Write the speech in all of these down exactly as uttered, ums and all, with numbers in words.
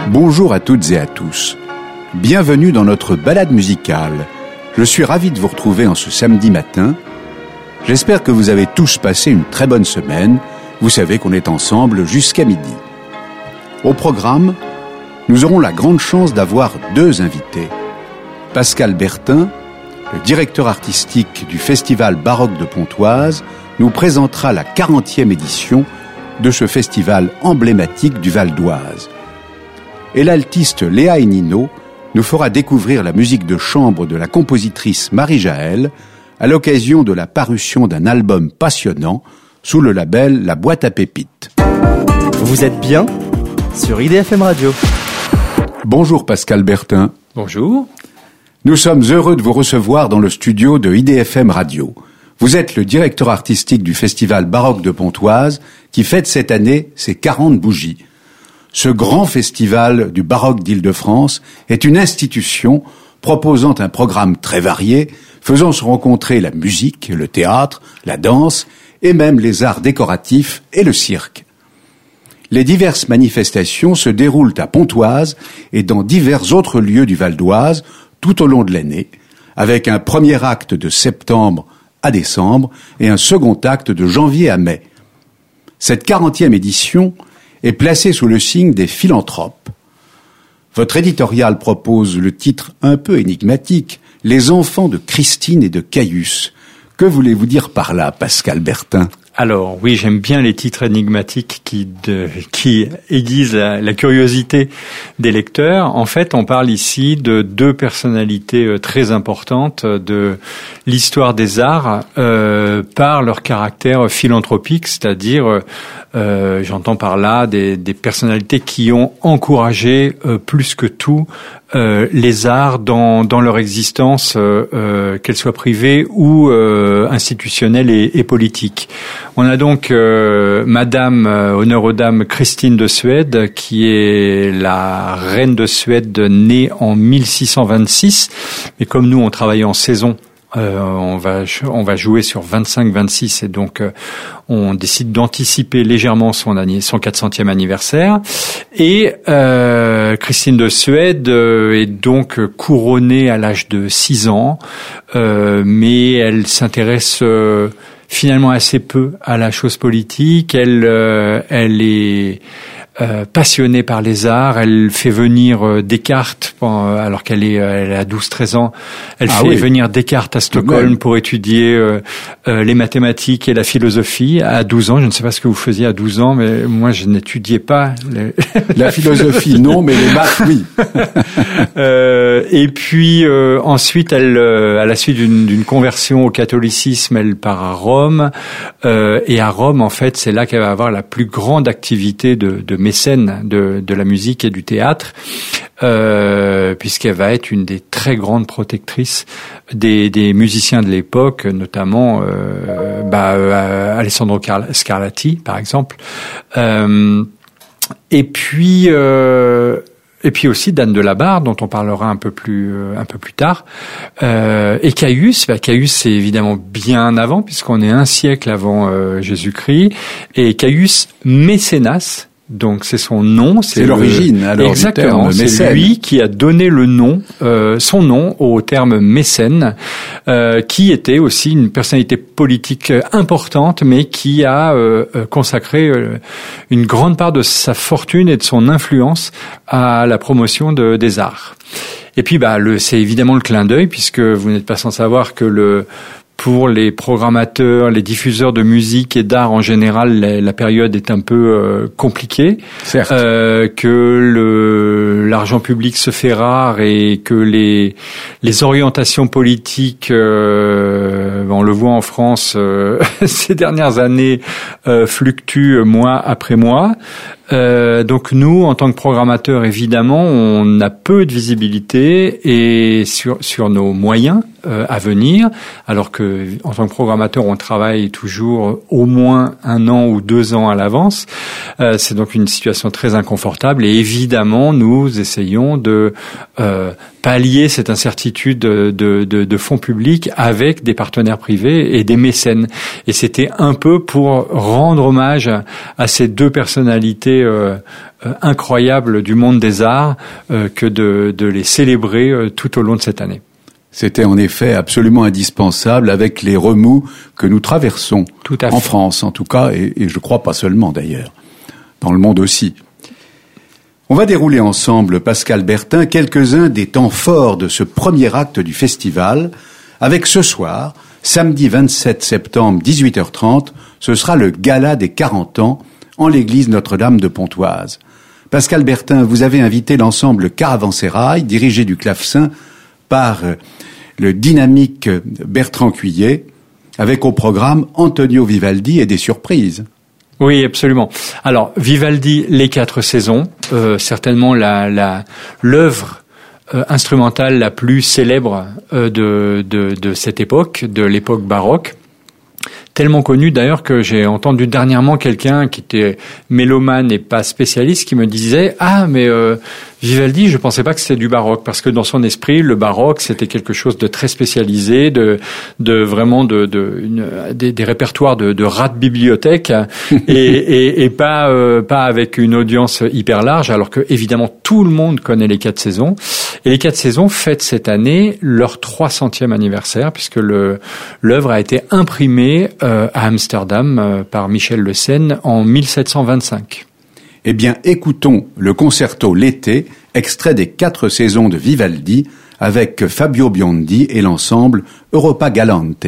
Bonjour à toutes et à tous. Bienvenue dans notre balade musicale. Je suis ravi de vous retrouver en ce samedi matin. J'espère que vous avez tous passé une très bonne semaine. Vous savez qu'on est ensemble jusqu'à midi. Au programme, nous aurons la grande chance d'avoir deux invités. Pascal Bertin, le directeur artistique du Festival Baroque de Pontoise, nous présentera la quarantième édition de ce festival emblématique du Val d'Oise. Et l'altiste Léa Enino nous fera découvrir la musique de chambre de la compositrice Marie Jaël à l'occasion de la parution d'un album passionnant sous le label La Boîte à Pépites. Vous êtes bien sur I D F M Radio. Bonjour Pascal Bertin. Bonjour. Nous sommes heureux de vous recevoir dans le studio de I D F M Radio. Vous êtes le directeur artistique du Festival Baroque de Pontoise qui fête cette année ses quarante bougies. Ce grand festival du baroque d'Île-de-France est une institution proposant un programme très varié, faisant se rencontrer la musique, le théâtre, la danse et même les arts décoratifs et le cirque. Les diverses manifestations se déroulent à Pontoise et dans divers autres lieux du Val d'Oise tout au long de l'année, avec un premier acte de septembre à décembre et un second acte de janvier à mai. Cette quarantième édition est placée sous le signe des philanthropes. Votre éditorial propose le titre un peu énigmatique, « Les enfants de Christine et de Caius ». Que voulez-vous dire par là, Pascal Bertin ? Alors oui, j'aime bien les titres énigmatiques qui de, qui aiguisent la, la curiosité des lecteurs. En fait, on parle ici de deux personnalités très importantes de l'histoire des arts euh, par leur caractère philanthropique, c'est-à-dire, euh, j'entends par là des, des personnalités qui ont encouragé euh, plus que tout euh, les arts dans, dans leur existence, euh, euh, qu'elle soit privée ou euh, institutionnelle et, et politique. On a donc euh, Madame, euh, honneur aux dames, Christine de Suède, qui est la reine de Suède née en mille six cent vingt-six. Mais comme nous, on travaille en saison, euh, on va on va jouer sur vingt-cinq vingt-six et donc euh, on décide d'anticiper légèrement son année, son quatre centième anniversaire. Et euh, Christine de Suède euh, est donc couronnée à l'âge de six ans, euh, mais elle s'intéresse euh, finalement assez peu à la chose politique. Elle, euh, elle est euh, passionnée par les arts. Elle fait venir euh, Descartes, euh, alors qu'elle est, elle a douze treize ans. Elle ah fait oui. venir Descartes à Stockholm pour étudier euh, euh, les mathématiques et la philosophie. À douze ans, je ne sais pas ce que vous faisiez à douze ans, mais moi je n'étudiais pas. Les... La philosophie, non, mais les maths, oui. euh, et puis euh, ensuite, elle, euh, à la suite d'une, d'une conversion au catholicisme, elle part à Rome. Euh, et à Rome, en fait, c'est là qu'elle va avoir la plus grande activité de, de mécène de, de la musique et du théâtre, euh, puisqu'elle va être une des très grandes protectrices des, des musiciens de l'époque, notamment euh, bah, euh, Alessandro Scarlatti, par exemple. Euh, et puis... Euh, Et puis aussi d'Anne de la Barre, dont on parlera un peu plus euh, un peu plus tard. Euh, et Caius, bah Caius c'est évidemment bien avant, puisqu'on est un siècle avant euh, Jésus-Christ. Et Caius Mécénas, donc c'est son nom, c'est, c'est l'origine. Alors, exactement, du terme c'est mécène. lui qui a donné le nom, euh, son nom au terme mécène, euh, qui était aussi une personnalité politique importante, mais qui a euh, consacré euh, une grande part de sa fortune et de son influence à la promotion de, des arts. Et puis, bah, le, c'est évidemment le clin d'œil, puisque vous n'êtes pas sans savoir que le pour les programmateurs, les diffuseurs de musique et d'art en général, la, la période est un peu euh, compliquée. Certes. Euh, que le, l'argent public se fait rare et que les, les orientations politiques, euh, on le voit en France euh, ces dernières années, euh, fluctuent mois après mois. Euh, donc nous, en tant que programmateurs, évidemment, on a peu de visibilité et sur sur nos moyens euh, à venir, alors que en tant que programmateur, on travaille toujours au moins un an ou deux ans à l'avance. Euh, c'est donc une situation très inconfortable et évidemment, nous essayons de euh, pallier cette incertitude de, de, de, de fonds publics avec des partenaires privés et des mécènes. Et c'était un peu pour rendre hommage à, à ces deux personnalités euh, euh, incroyables du monde des arts euh, que de, de les célébrer euh, tout au long de cette année. C'était en effet absolument indispensable avec les remous que nous traversons, tout à fait. En France en tout cas, et, et je crois pas seulement d'ailleurs, dans le monde aussi. On va dérouler ensemble, Pascal Bertin, quelques-uns des temps forts de ce premier acte du festival, avec ce soir, samedi vingt-sept septembre, dix-huit heures trente, ce sera le gala des quarante ans en l'église Notre-Dame de Pontoise. Pascal Bertin, vous avez invité l'ensemble Caravansérail, dirigé du clavecin par le dynamique Bertrand Cuillet, avec au programme Antonio Vivaldi et des surprises. Oui, absolument. Alors, Vivaldi, les quatre saisons, euh, certainement la, la, l'œuvre euh, instrumentale la plus célèbre euh, de, de, de cette époque, de l'époque baroque. Tellement connu d'ailleurs que j'ai entendu dernièrement quelqu'un qui était mélomane et pas spécialiste qui me disait « Ah, mais euh, Vivaldi, je pensais pas que c'était du baroque, parce que dans son esprit, le baroque, c'était quelque chose de très spécialisé, de, de vraiment de, de une, des, des répertoires de, de rats de bibliothèque, et, et, et pas euh, pas avec une audience hyper large, alors que évidemment tout le monde connaît les quatre saisons. Et les quatre saisons fêtent cette année leur trois centième anniversaire, puisque le l'œuvre a été imprimée euh, à Amsterdam euh, par Michel Le Sen en mille sept cent vingt-cinq. Eh bien, écoutons le concerto L'été, extrait des quatre saisons de Vivaldi, avec Fabio Biondi et l'ensemble Europa Galante.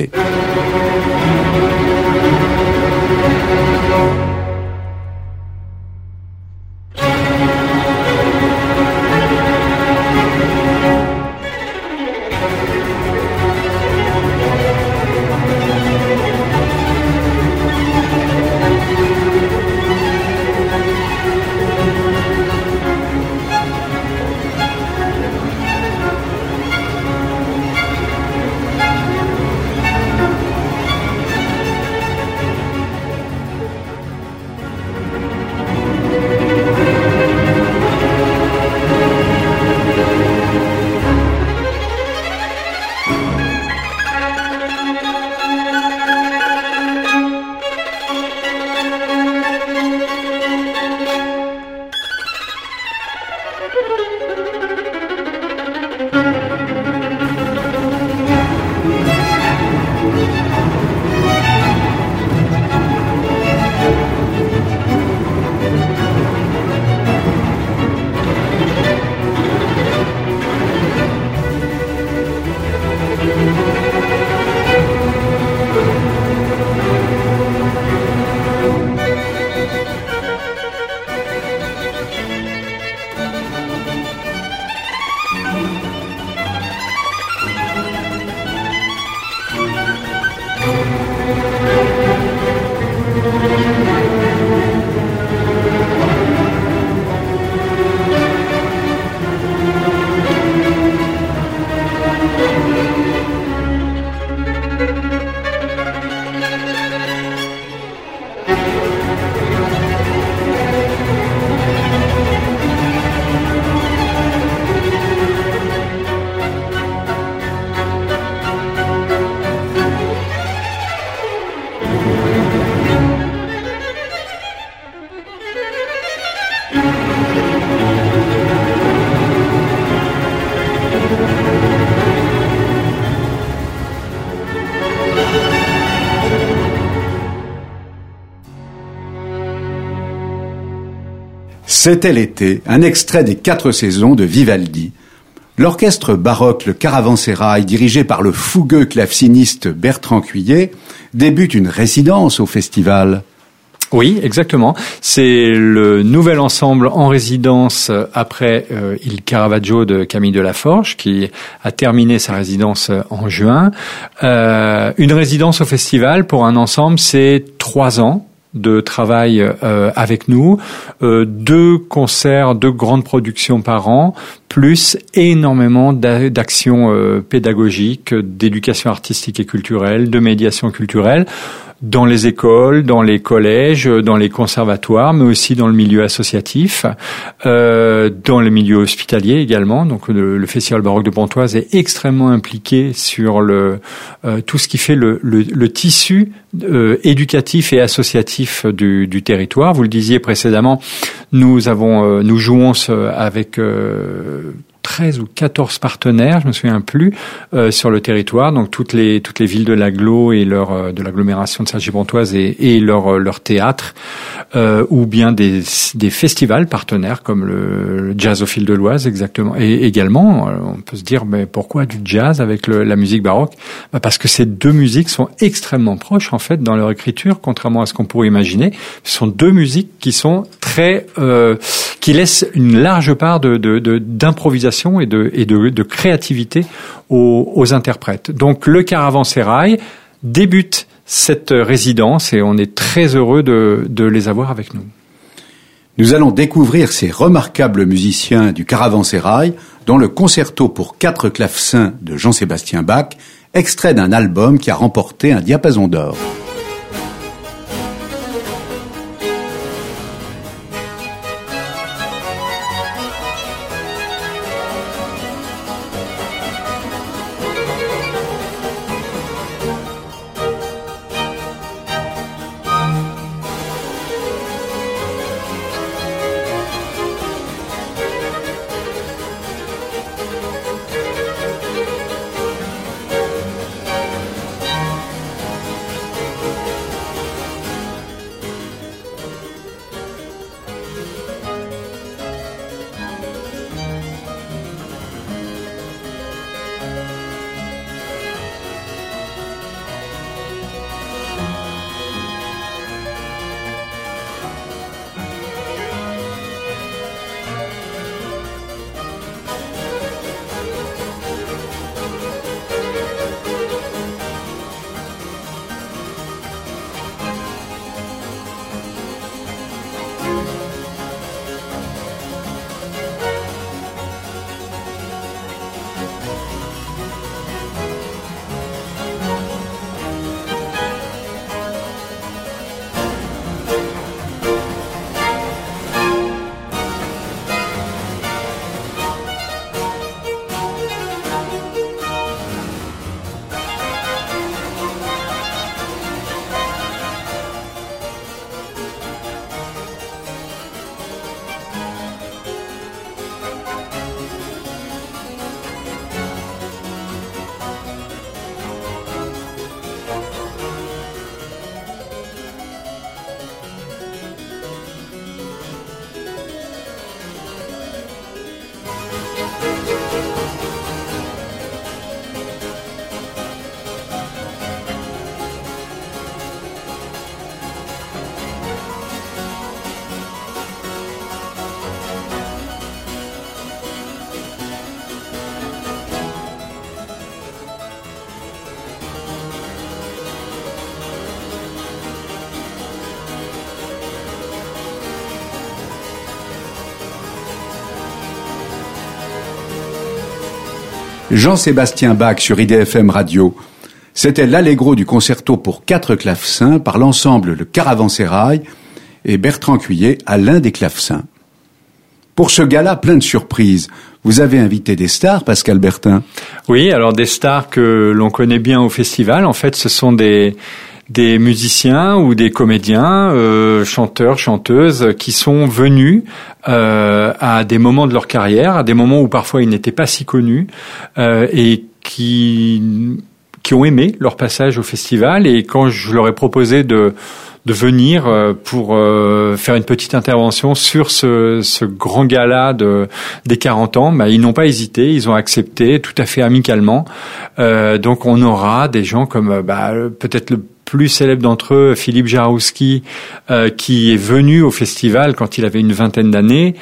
C'était l'été, un extrait des quatre saisons de Vivaldi. L'orchestre baroque, le Caravansérail, dirigé par le fougueux claveciniste Bertrand Cuillet, débute une résidence au festival. Oui, exactement. C'est le nouvel ensemble en résidence après euh, Il Caravaggio de Camille Delaforge, qui a terminé sa résidence en juin. Euh, une résidence au festival pour un ensemble, c'est trois ans de travail euh, avec nous, euh, deux concerts, deux grandes productions par an, plus énormément d'a- d'actions euh, pédagogiques, d'éducation artistique et culturelle, de médiation culturelle, dans les écoles, dans les collèges, dans les conservatoires, mais aussi dans le milieu associatif, euh, dans le milieu hospitalier également. Donc le, le Festival baroque de Pontoise est extrêmement impliqué sur le euh, tout ce qui fait le, le, le tissu euh, éducatif et associatif du, du territoire. Vous le disiez précédemment, nous avons, euh, nous jouons avec euh, treize ou quatorze partenaires, je me souviens plus, euh, sur le territoire, donc toutes les toutes les villes de l'agglo et leur euh, de l'agglomération de Cergy-Pontoise et, et leur leur théâtre, euh, ou bien des des festivals partenaires comme le, le Jazz au fil de l'Oise exactement. Et également, on peut se dire, mais pourquoi du jazz avec le, la musique baroque? Bah parce que ces deux musiques sont extrêmement proches en fait dans leur écriture, contrairement à ce qu'on pourrait imaginer. Ce sont deux musiques qui sont très euh, qui laissent une large part de, de, de d'improvisation et de, et de, de créativité aux, aux interprètes. Donc le Caravansérail débute cette résidence et on est très heureux de, de les avoir avec nous. Nous allons découvrir ces remarquables musiciens du Caravansérail dans le concerto pour quatre clavecins de Jean-Sébastien Bach, extrait d'un album qui a remporté un diapason d'or. Jean-Sébastien Bach sur I D F M Radio. C'était l'allegro du concerto pour quatre clavecins par l'ensemble Le Caravansérail et Bertrand Cuillet à l'un des clavecins. Pour ce gala plein de surprises, vous avez invité des stars, Pascal Bertin. Oui, alors des stars que l'on connaît bien au festival. En fait, ce sont des des musiciens ou des comédiens, euh, chanteurs, chanteuses, qui sont venus euh, à des moments de leur carrière, à des moments où parfois ils n'étaient pas si connus, euh, et qui qui ont aimé leur passage au festival. Et quand je leur ai proposé de de venir pour euh, faire une petite intervention sur ce, ce grand gala de, des quarante ans, bah, ils n'ont pas hésité, ils ont accepté tout à fait amicalement. Euh, donc on aura des gens comme bah, peut-être le plus célèbre d'entre eux, Philippe Jarouski, euh, qui est venu au festival quand il avait une vingtaine d'années,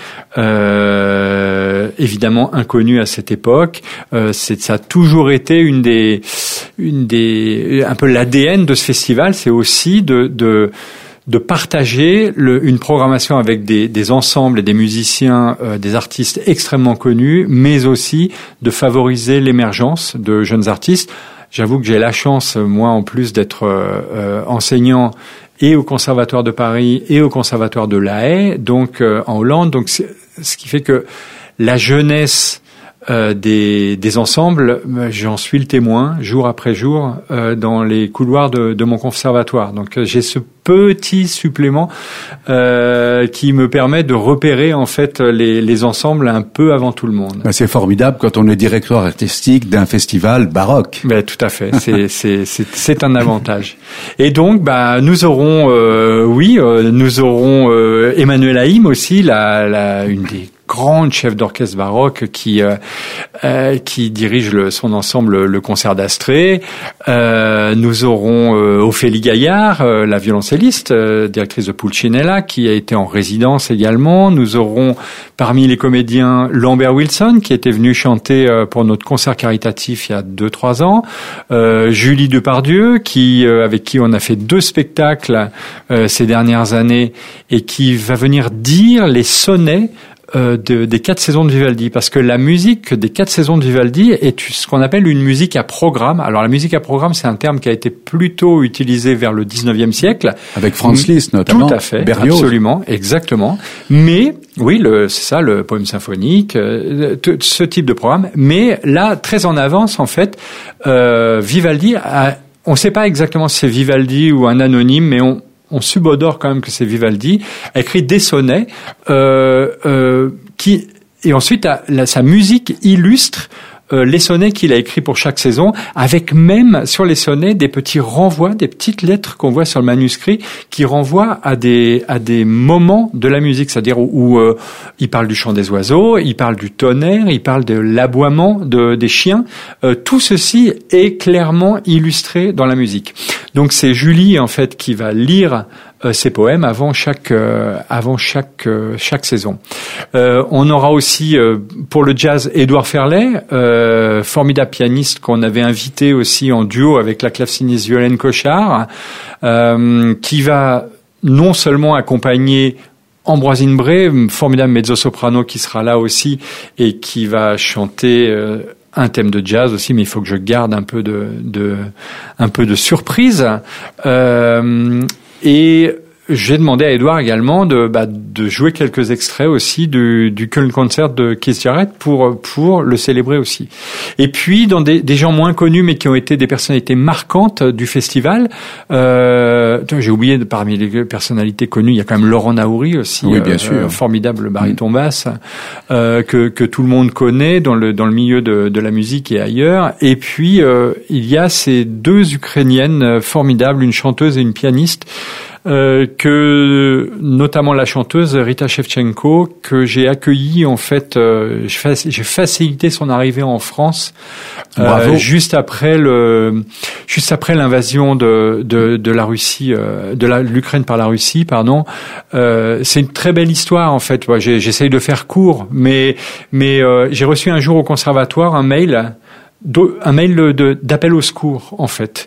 euh, évidemment inconnu à cette époque. Euh, c'est, ça a toujours été une des, une des, un peu l'A D N de ce festival, c'est aussi de, de de partager le, une programmation avec des, des ensembles et des musiciens, euh, des artistes extrêmement connus, mais aussi de favoriser l'émergence de jeunes artistes. j'avoue que j'ai la chance, moi en plus, d'être euh, enseignant et au Conservatoire de Paris et au Conservatoire de La Haye, donc euh, en Hollande. Donc, c'est, ce qui fait que la jeunesse euh, des, des ensembles, j'en suis le témoin jour après jour euh, dans les couloirs de, de mon conservatoire. Donc, euh, j'ai ce petit supplément euh, qui me permet de repérer en fait les, les ensembles un peu avant tout le monde. Ben, c'est formidable quand on est directeur artistique d'un festival baroque. Ben, tout à fait, c'est, c'est, c'est, c'est un avantage. Et donc, bah, nous aurons, euh, oui, euh, nous aurons euh, Emmanuel Haïm aussi, la, la, une des grande chef d'orchestre baroque qui euh, euh, qui dirige le, son ensemble, le concert d'Astrée. Euh, nous aurons euh, Ophélie Gaillard, euh, la violoncelliste, euh, directrice de Pulcinella, qui a été en résidence également. Nous aurons parmi les comédiens Lambert Wilson, qui était venu chanter euh, pour notre concert caritatif il y a deux trois ans. Euh, Julie Depardieu, qui euh, avec qui on a fait deux spectacles euh, ces dernières années et qui va venir dire les sonnets Euh, de, des quatre saisons de Vivaldi, parce que la musique des quatre saisons de Vivaldi est ce qu'on appelle une musique à programme. Alors la musique à programme, c'est un terme qui a été plutôt utilisé vers le dix-neuvième siècle. Avec Franz Liszt notamment. Tout à fait, Berlioz. Absolument, exactement. Mais, oui, le, c'est ça, le poème symphonique, euh, t- ce type de programme. Mais là, très en avance, en fait, euh, Vivaldi a, on ne sait pas exactement si c'est Vivaldi ou un anonyme, mais on on subodore quand même que c'est Vivaldi, a écrit des sonnets euh, euh, qui et ensuite a, la, sa musique illustre euh, les sonnets qu'il a écrits pour chaque saison, avec même sur les sonnets des petits renvois, des petites lettres qu'on voit sur le manuscrit qui renvoient à des à des moments de la musique, c'est-à-dire où, où euh, il parle du chant des oiseaux, il parle du tonnerre, il parle de l'aboiement de des chiens. Euh, tout ceci est clairement illustré dans la musique. Donc c'est Julie en fait qui va lire euh, ces poèmes avant chaque euh, avant chaque euh, chaque saison. Euh, on aura aussi euh, pour le jazz Édouard Ferlet, euh, formidable pianiste qu'on avait invité aussi en duo avec la claveciniste Violaine Cochard, euh, qui va non seulement accompagner Ambroisine Bray, formidable mezzo-soprano qui sera là aussi et qui va chanter euh, un thème de jazz aussi, mais il faut que je garde un peu de, de un peu de surprise. Euh, et j'ai demandé à Édouard également de, bah, de jouer quelques extraits aussi du, du Köln Concert de Keith Jarrett pour, pour le célébrer aussi. Et puis, dans des, des gens moins connus, mais qui ont été des personnalités marquantes du festival, euh, j'ai oublié, de, parmi les personnalités connues, il y a quand même Laurent Naouri aussi, oui, bien euh, sûr. formidable baryton basse, euh, que, que tout le monde connaît dans le, dans le milieu de, de la musique et ailleurs. Et puis, euh, il y a ces deux Ukrainiennes formidables, une chanteuse et une pianiste, Euh, que notamment la chanteuse Rita Shevchenko, que j'ai accueillie en fait, euh, j'ai facilité son arrivée en France euh, juste après le, juste après l'invasion de de, de la Russie, euh, de la, l'Ukraine par la Russie, pardon. Euh, c'est une très belle histoire en fait. Ouais, j'ai, j'essaye de faire court, mais mais euh, j'ai reçu un jour au conservatoire un mail. Un mail de, d'appel au secours en fait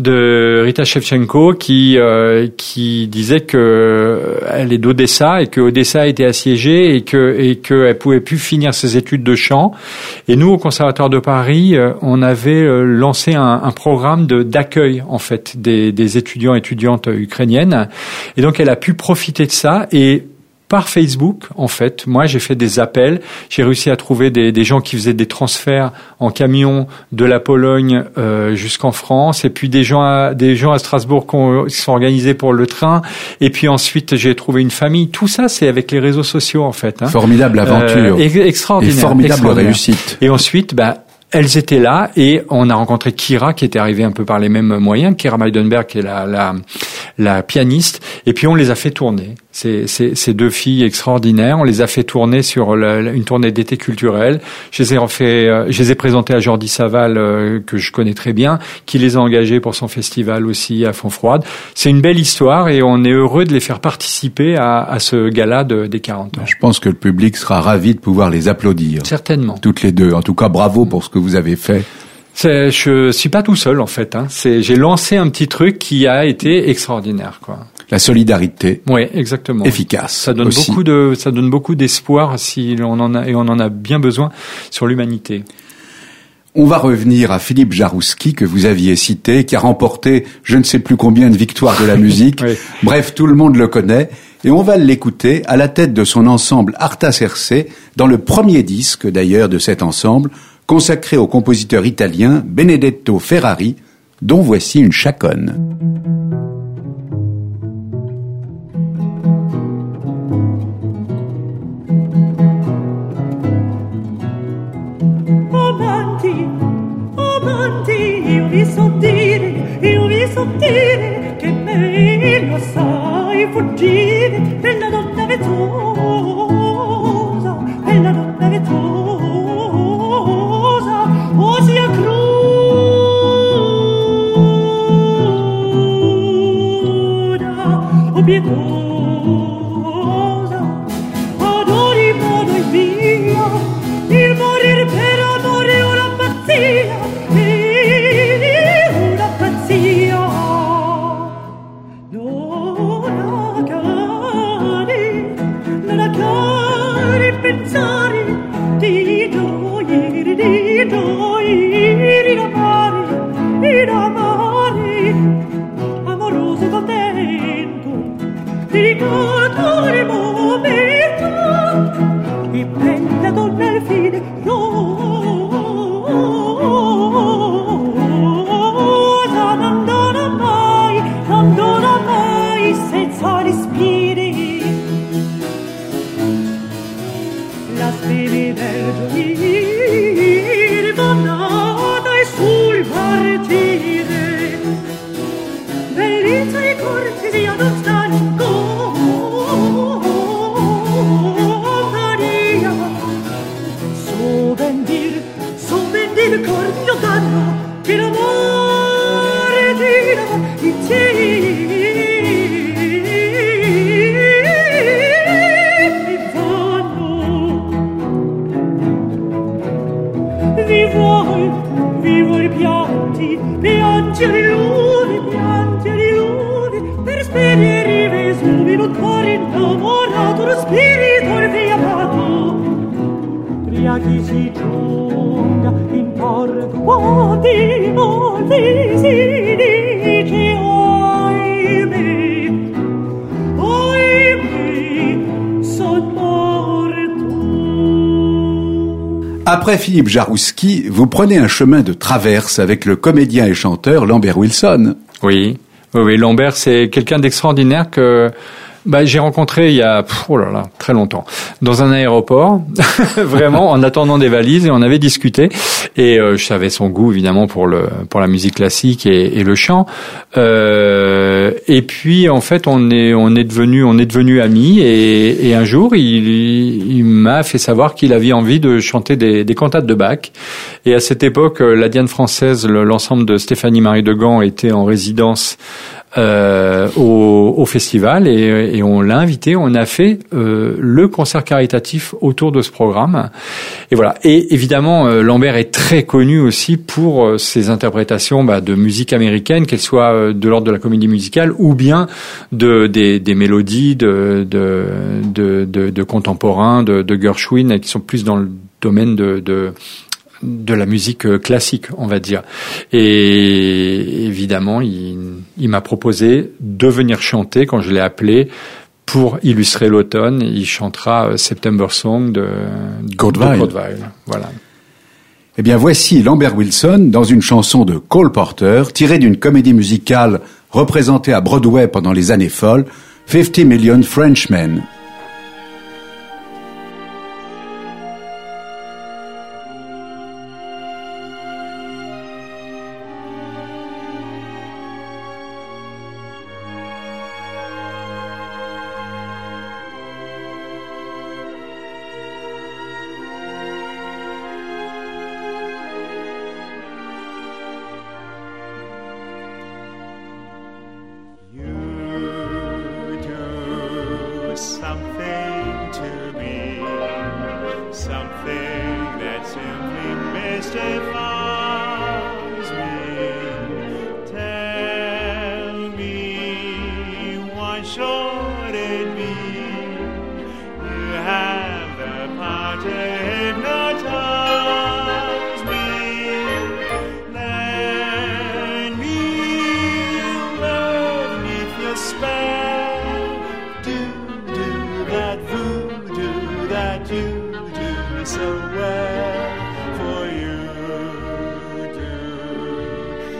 de Rita Shevchenko qui euh, qui disait que elle est d'Odessa et que Odessa était assiégée et que et que elle pouvait plus finir ses études de chant. Et nous au Conservatoire de Paris, euh, on avait euh, lancé un, un programme de d'accueil en fait des des étudiants et étudiantes ukrainiennes. Et donc elle a pu profiter de ça et par Facebook, en fait, moi j'ai fait des appels, j'ai réussi à trouver des, des gens qui faisaient des transferts en camion de la Pologne euh, jusqu'en France, et puis des gens à, des gens à Strasbourg qui sont organisés pour le train, et puis ensuite j'ai trouvé une famille. Tout ça, c'est avec les réseaux sociaux, en fait. Hein. Formidable aventure. Euh, extraordinaire. Et formidable extraordinaire. réussite. Et ensuite, bah, elles étaient là et on a rencontré Kira qui était arrivée un peu par les mêmes moyens, Kira Meidenberg qui est la, la, la pianiste, et puis on les a fait tourner. Ces, ces, ces deux filles extraordinaires, on les a fait tourner sur la, une tournée d'été culturelle. Je les ai refait, euh, je les ai présentées à Jordi Saval euh, que je connais très bien, qui les a engagées pour son festival aussi à Fontfroide. C'est une belle histoire et on est heureux de les faire participer à, à ce gala de, des quarante ans. Je pense que le public sera ravi de pouvoir les applaudir. Certainement. Toutes les deux. En tout cas, bravo pour ce que vous avez fait. C'est, je suis pas tout seul en fait. Hein. C'est, j'ai lancé un petit truc qui a été extraordinaire, quoi. La solidarité. Oui, exactement. Efficace. Ça donne aussi. beaucoup de, ça donne beaucoup d'espoir si on en a et on en a bien besoin sur l'humanité. On va revenir à Philippe Jaroussky, que vous aviez cité, qui a remporté je ne sais plus combien de victoires de la musique. Oui. Bref, tout le monde le connaît. Et on va l'écouter à la tête de son ensemble Artas R C, dans le premier disque d'ailleurs de cet ensemble, consacré au compositeur italien Benedetto Ferrari, dont voici une chaconne. Io vi so dire, io vi so dire che meglio sai fuggire, bella donna vezzosa, bella donna vezzosa, o sia cruda o pietosa, adori modo e via, il morir per amore o la pazzia. Di gioire, di gioire, in amare, in amare, amoroso contento, di cantare momento, e bella donna al fine, rosa, non dona mai, non dona mai, senza respiri. La spiri del gioire, bonnata e sul partire, bellezza e cortesia non stanno in compagnia. So ben dir, so ben dir, cor mio danno, che l'amore tira in te. Vivo i pianti, piangere lumi, piangere lumi, per sperire Vesuvio, un cuore innamorato, uno spirito riamato. Pria chi si giunga in porto, quanti molti si dice, oimè, oimè, son morto. Après Philippe Jaroussky, vous prenez un chemin de traverse avec le comédien et chanteur Lambert Wilson. Oui, oui, oui. Lambert, c'est quelqu'un d'extraordinaire que bah, j'ai rencontré il y a oh là là, très longtemps, dans un aéroport, vraiment en attendant des valises, et on avait discuté. Et euh, je savais son goût évidemment pour le pour la musique classique et, et le chant. Euh, et puis en fait, on est on est devenu on est devenu amis. Et, et un jour, il, il m'a fait savoir qu'il avait envie de chanter des, des cantates de Bach. Et à cette époque, la Diane française, l'ensemble de Stéphanie Marie de Gand était en résidence Euh, au, au festival, et, et on l'a invité. On a fait euh, le concert caritatif autour de ce programme, et voilà. Et évidemment, euh, Lambert est très connu aussi pour euh, ses interprétations bah, de musique américaine, qu'elles soient euh, de l'ordre de la comédie musicale ou bien de des, des mélodies de de de, de, de contemporains, de, de Gershwin, qui sont plus dans le domaine de, de de la musique classique, on va dire. Et évidemment, il, il m'a proposé de venir chanter quand je l'ai appelé pour illustrer l'automne. Il chantera September Song de Kurt Weill. Voilà. Eh bien, voici Lambert Wilson dans une chanson de Cole Porter, tirée d'une comédie musicale représentée à Broadway pendant les années folles, Fifty Million Frenchmen. Some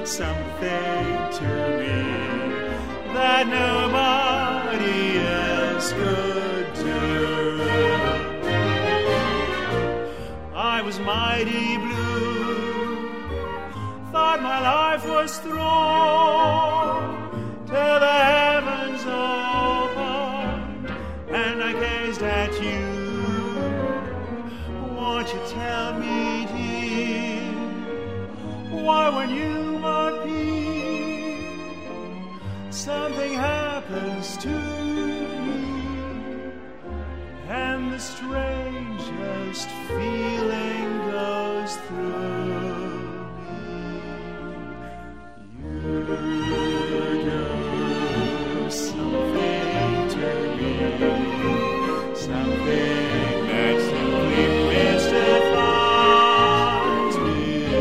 something to me that nobody else could do. I was mighty blue, thought my life was thrown till the heavens opened and I gazed at you. Won't you tell me, dear, why when you appear, something happens to me, and the strangest feeling goes through me. You do something to me, something that simply mystifies me.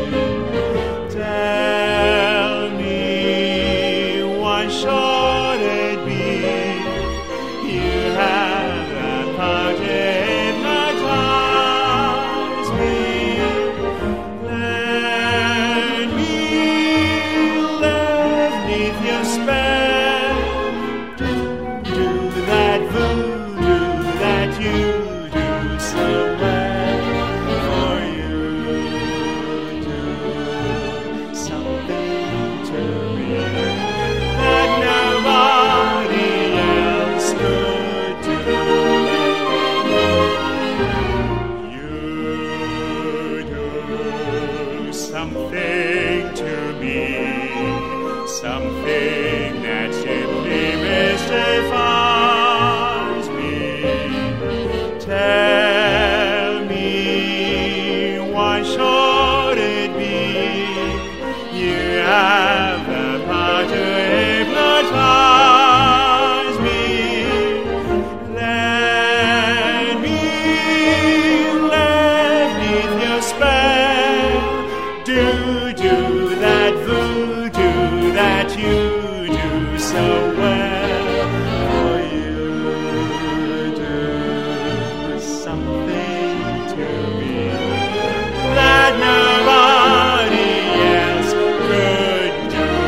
Tell me, why should it be you have the power to hypnotize me? Let me live neath your spell. Do, do that voodoo that you do so well. For you do something to me that nobody else could do. You do something to me, something that simply mystifies me. Tell me, why should it be you have the power to hypnotize me? Let me live neath your spell. Do, do that voodoo that you do so well. For you do something to me that nobody else could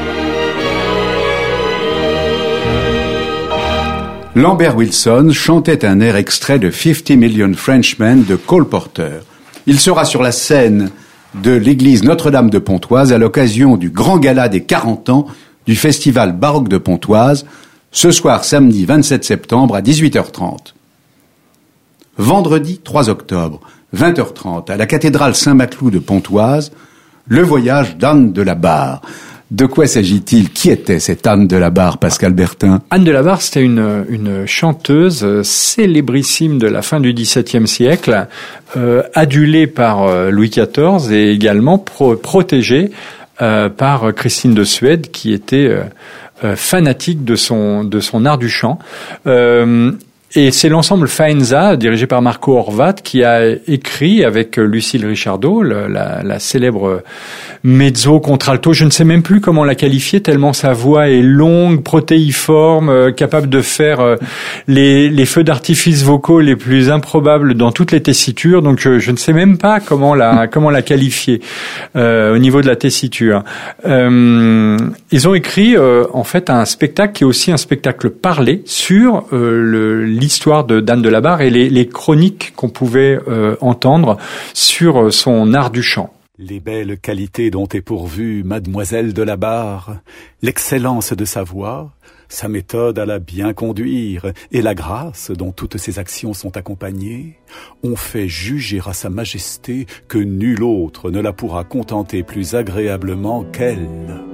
do. Lambert Wilson chantait un air extrait de Fifty Million Frenchmen de Cole Porter. Il sera sur la scène de l'église Notre-Dame de Pontoise à l'occasion du grand gala des quarante ans du Festival baroque de Pontoise, ce soir samedi vingt-sept septembre à dix-huit heures trente. Vendredi trois octobre, vingt heures trente, à la cathédrale Saint-Maclou de Pontoise, le voyage d'Anne de la Barre. De quoi s'agit-il? Qui était cette Anne de la Barre, Pascal Bertin? Anne de la Barre, c'était une, une chanteuse célébrissime de la fin du dix-septième siècle, euh, adulée par euh, Louis quatorze et également pro- protégée euh, par Christine de Suède, qui était euh, euh, fanatique de son, de son art du chant. Euh, Et c'est l'ensemble Faenza, dirigé par Marco Horvat, qui a écrit avec Lucille Richardot, la, la célèbre mezzo-contralto. Je ne sais même plus comment la qualifier, tellement sa voix est longue, protéiforme, capable de faire les, les feux d'artifice vocaux les plus improbables dans toutes les tessitures. Donc je ne sais même pas comment la, comment la qualifier euh, au niveau de la tessiture. Euh, ils ont écrit euh, en fait un spectacle qui est aussi un spectacle parlé sur euh, le l'histoire de d'Anne de la Barre et les, les chroniques qu'on pouvait euh, entendre sur son art du chant. Les belles qualités dont est pourvue Mademoiselle de la Barre, l'excellence de sa voix, sa méthode à la bien conduire et la grâce dont toutes ses actions sont accompagnées, ont fait juger à sa majesté que nul autre ne la pourra contenter plus agréablement qu'elle.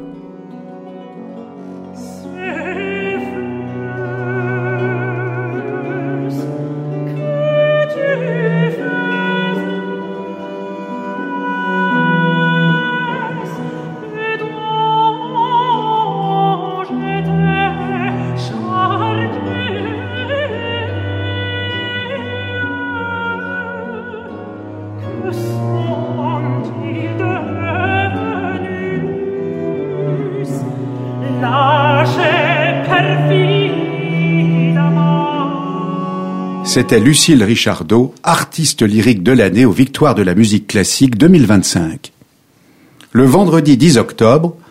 C'était Lucille Richardot, artiste lyrique de l'année aux Victoires de la musique classique deux mille vingt-cinq. Le vendredi dix octobre,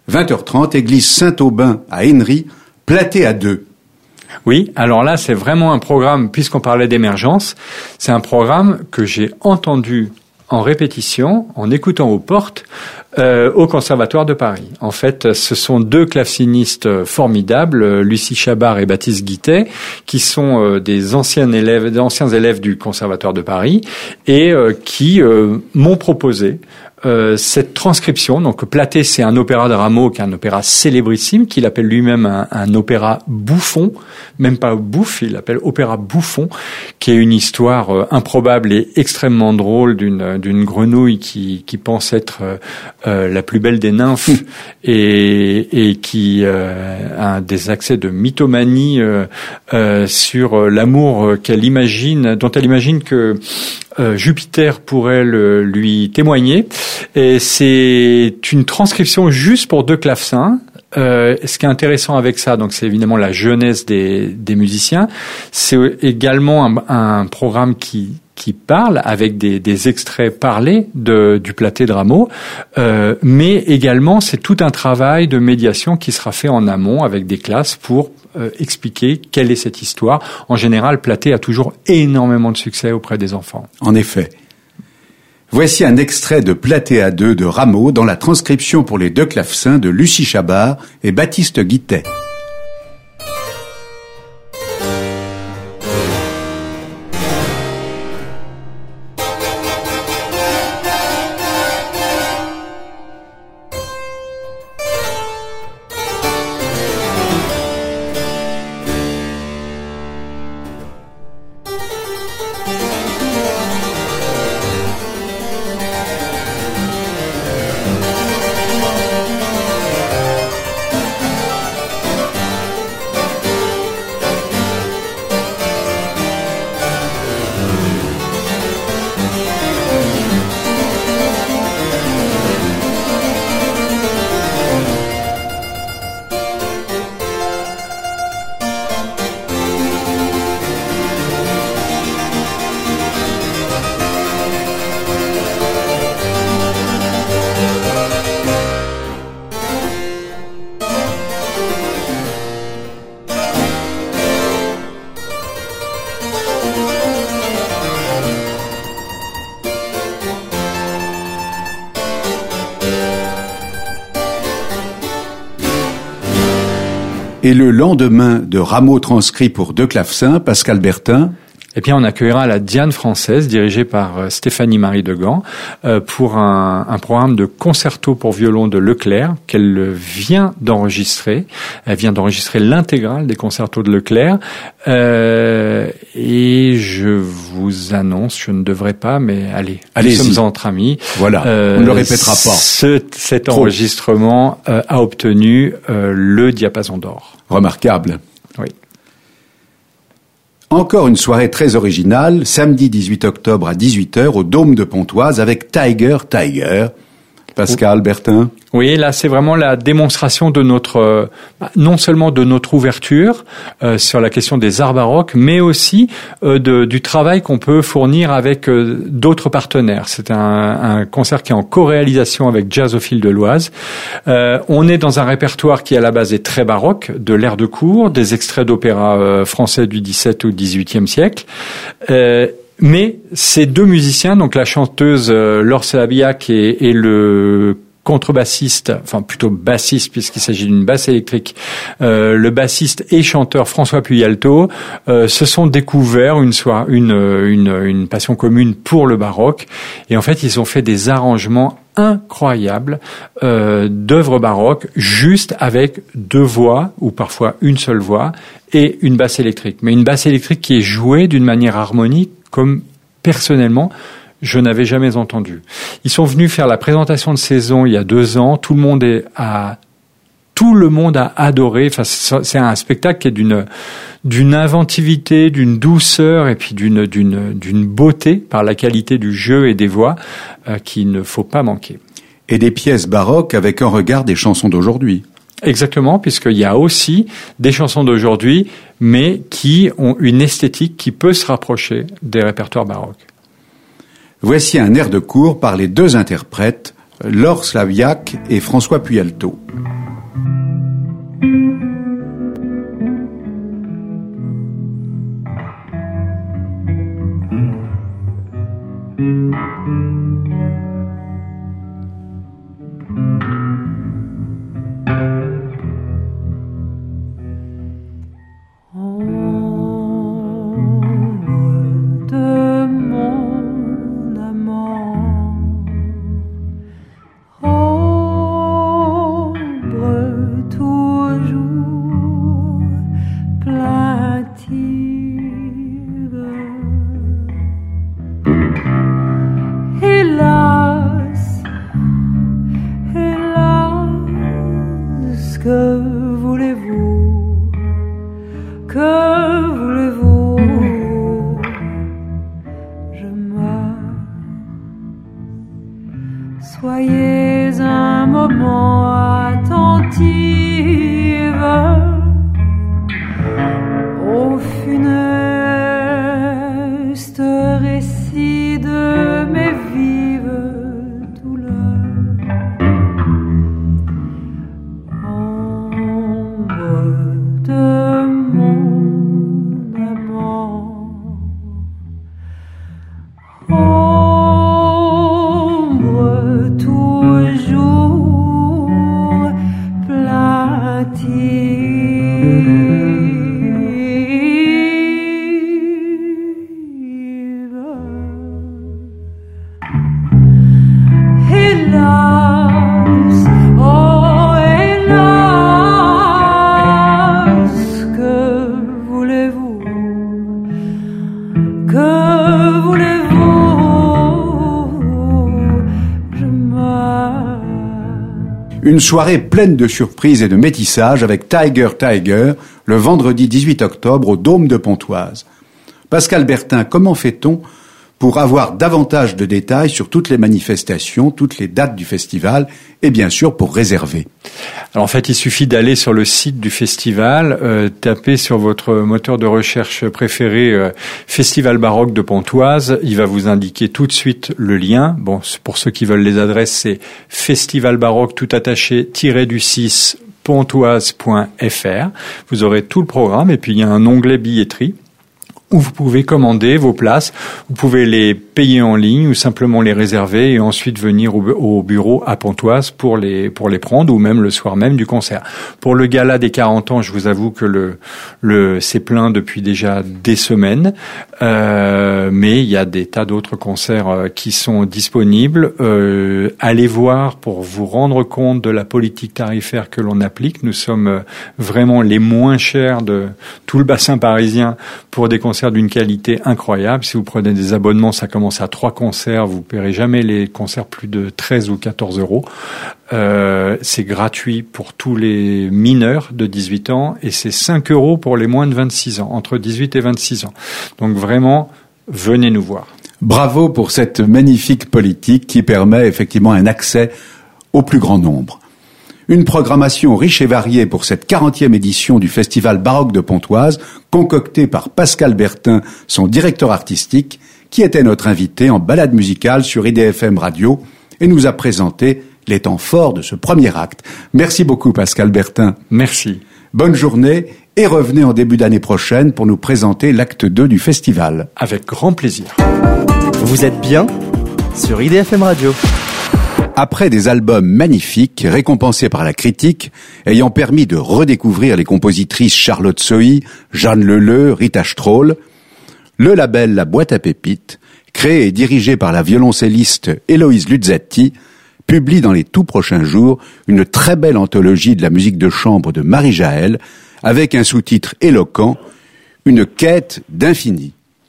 vingt heures trente, église Saint-Aubin à Henry, Platé à deux. Oui, alors là, c'est vraiment un programme, puisqu'on parlait d'émergence, c'est un programme que j'ai entendu en répétition, en écoutant aux portes, euh, au Conservatoire de Paris. En fait, ce sont deux clavecinistes formidables, Lucie Chabard et Baptiste Guittet, qui sont euh, des anciens élèves, des anciens élèves du Conservatoire de Paris, et euh, qui euh, m'ont proposé Euh, cette transcription. Donc Platé, c'est un opéra de Rameau, qui est un opéra célébrissime, qu'il appelle lui-même un, un opéra bouffon, même pas bouffe, il l'appelle opéra bouffon, qui est une histoire euh, improbable et extrêmement drôle d'une, d'une grenouille qui, qui pense être euh, euh, la plus belle des nymphes et, et qui euh, a des accès de mythomanie euh, euh, sur l'amour qu'elle imagine, dont elle imagine que Euh, Jupiter pourrait le, lui témoigner. Et c'est une transcription juste pour deux clavecins. Euh, ce qui est intéressant avec ça, donc c'est évidemment la jeunesse des, des musiciens. C'est également un, un programme qui qui parle avec des, des extraits parlés de, du Platé de Rameau, euh, mais également c'est tout un travail de médiation qui sera fait en amont avec des classes pour euh, expliquer quelle est cette histoire. En général, Platé a toujours énormément de succès auprès des enfants. En effet. Voici un extrait de Platé à deux de Rameau dans la transcription pour les deux clavecins de Lucie Chabard et Baptiste Guittet. Et le lendemain de Rameau transcrit pour deux clavecins, Pascal Bertin. Et puis on accueillera la Diane française, dirigée par Stéphanie Marie Degan, euh, pour un, un programme de concerto pour violon de Leclerc qu'elle vient d'enregistrer. Elle vient d'enregistrer l'intégrale des concertos de Leclerc. Euh, et je vous annonce, je ne devrais pas, mais allez, Allez-y. nous sommes entre amis. Voilà, euh, on ne le répétera pas. Ce, cet Trop. enregistrement euh, a obtenu euh, le diapason d'or. Remarquable. Oui. Encore une soirée très originale, samedi dix-huit octobre à dix-huit heures au Dôme de Pontoise avec Tiger Tiger. Pascal Bertin. Oui, là c'est vraiment la démonstration de notre, euh, non seulement de notre ouverture euh, sur la question des arts baroques, mais aussi euh, de, du travail qu'on peut fournir avec euh, d'autres partenaires. C'est un, un concert qui est en co-réalisation avec Jazz au fil de l'Oise. Euh, on est dans un répertoire qui à la base est très baroque, de l'air de cour, des extraits d'opéra euh, français du dix-septième ou dix-huitième siècle. Euh, Mais ces deux musiciens, donc la chanteuse euh, Laure Salabiac et, et le contrebassiste, enfin plutôt bassiste puisqu'il s'agit d'une basse électrique, euh, le bassiste et chanteur François Puyalto euh, se sont découverts une, soir, une, une, une passion commune pour le baroque et en fait ils ont fait des arrangements incroyables euh, d'œuvres baroques juste avec deux voix ou parfois une seule voix et une basse électrique. Mais une basse électrique qui est jouée d'une manière harmonique comme personnellement je n'avais jamais entendu. Ils sont venus faire la présentation de saison il y a deux ans. Tout le monde est à, tout le monde a adoré. Enfin, c'est un spectacle qui est d'une, d'une inventivité, d'une douceur et puis d'une, d'une, d'une beauté par la qualité du jeu et des voix euh, qu'il ne faut pas manquer. Et des pièces baroques avec un regard des chansons d'aujourd'hui. Exactement, puisqu'il y a aussi des chansons d'aujourd'hui, mais qui ont une esthétique qui peut se rapprocher des répertoires baroques. Voici un air de cour par les deux interprètes, Laure Slaviak et François Puyalto. Soyez un moment attentive au funeste récit de mes vives douleurs. Ombre de mon amant, toujours plaintive. Hélas, oh hélas, que voulez-vous, que voulez-vous? Une soirée pleine de surprises et de métissage avec Tiger Tiger le vendredi dix-huit octobre au Dôme de Pontoise. Pascal Bertin, comment fait-on pour avoir davantage de détails sur toutes les manifestations, toutes les dates du festival et bien sûr pour réserver? Alors en fait, il suffit d'aller sur le site du festival, euh, taper sur votre moteur de recherche préféré euh, Festival Baroque de Pontoise. Il va vous indiquer tout de suite le lien. Bon, pour ceux qui veulent les adresses, c'est Festival Baroque tout attaché tiré du six pontoise point f r. Vous aurez tout le programme et puis il y a un onglet billetterie où vous pouvez commander vos places. Vous pouvez les payer en ligne ou simplement les réserver et ensuite venir au, au bureau à Pontoise pour les pour les prendre ou même le soir même du concert. Pour le gala des quarante ans, je vous avoue que le le c'est plein depuis déjà des semaines, euh, mais il y a des tas d'autres concerts qui sont disponibles. Euh, allez voir pour vous rendre compte de la politique tarifaire que l'on applique. Nous sommes vraiment les moins chers de tout le bassin parisien pour des concerts d'une qualité incroyable. Si vous prenez des abonnements, ça commence à trois concerts. Vous ne paierez jamais les concerts plus de treize ou quatorze euros. Euh, c'est gratuit pour tous les mineurs de dix-huit ans et c'est cinq euros pour les moins de vingt-six ans, entre dix-huit et vingt-six ans. Donc vraiment, venez nous voir. Bravo pour cette magnifique politique qui permet effectivement un accès au plus grand nombre. Une programmation riche et variée pour cette quarantième édition du Festival Baroque de Pontoise, concoctée par Pascal Bertin, son directeur artistique, qui était notre invité en balade musicale sur I D F M Radio et nous a présenté les temps forts de ce premier acte. Merci beaucoup Pascal Bertin. Merci. Bonne journée et revenez en début d'année prochaine pour nous présenter l'acte deux du festival. Avec grand plaisir. Vous êtes bien sur I D F M Radio. Après des albums magnifiques, récompensés par la critique, ayant permis de redécouvrir les compositrices Charlotte Sohi, Jeanne Leleu, Rita Stroll, le label La Boîte à Pépites, créé et dirigé par la violoncelliste Héloïse Luzzatti, publie dans les tout prochains jours une très belle anthologie de la musique de chambre de Marie Jaël, avec un sous-titre éloquent, Une quête d'infini.